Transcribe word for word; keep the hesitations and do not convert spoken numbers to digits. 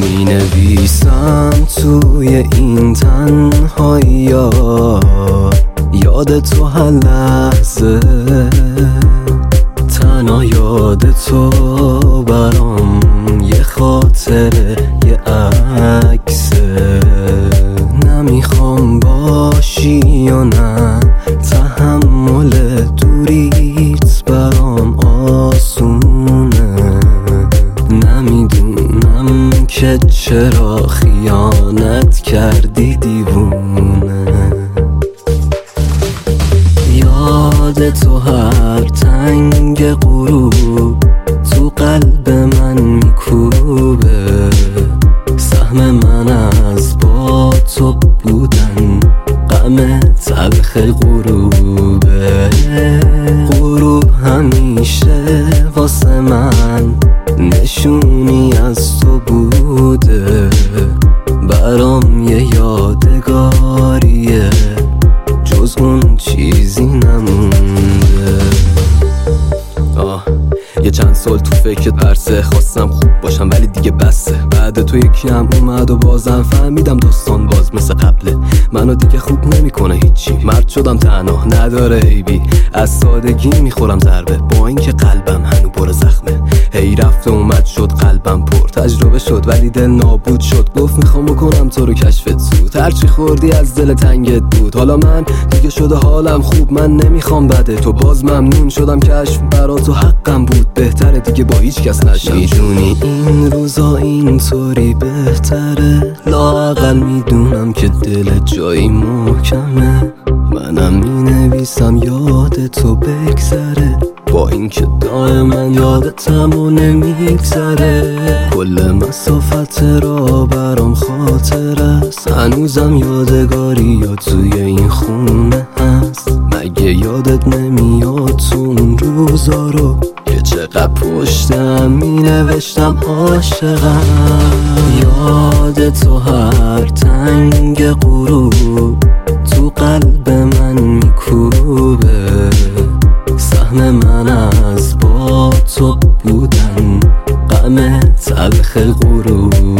می نویسم توی این تنهایی ها، یاد تو هر لحظه، تنها یاد تو برام یه خاطره، یه عکسه. نمیخوام باشی یا نه، تحمل دوریت برام آسونه. نمیدونم که چرا خیانت کردی دیوونه. یاد تو هر تنگ غروب تو قلب من میکوبه. سهم من از با تو بودن غم تلخ غروبه. غروب همیشه واسه من نشونی از تو بوده، برام یه یادگاریه، جز اون چیزی نمونده. آه یه چند سال تو فکرت پرسه، خواستم خوب باشم ولی دیگه بسه. بعد تو یکی هم اومد و بازم فهمیدم داستان باز مثل قبله. منو دیگه خوب نمیکنه هیچی، مرد شدم تنها نداره عیبی. از سادگی میخورم ضربه با اینکه قلبم هنو پر زخمه. هی رفت و اومد شد قلبم پر تجربه شد ولی دل نابود شد. گفت میخوام بکنم تو رو کشفت زود، هرچی خوردی از دل تنگت بود. حالا من دیگه شده حالم خوب، من نمیخوام بده تو، باز ممنون شدم کشف برا تو حقم بود. بهتره دیگه با هیچ کس نشم. میدونی این روزا اینطوری بهتره، لااقل میدونم که دل جایی محکمه. منم مینویسم یاد تو بگذره، با اینکه دائما یادتم و نمیگذره. کل مسافت را برام خاطر است، هنوزم یادگاری یا توی این خونه هست. مگه یادت نمیاد تو اون روزا رو که چقدر پشتم مینوشتم عاشقم. یاد تو هر تنگ غروب تو قلب من میکوبه. سهم من از با تو بودن غم تلخ غروب.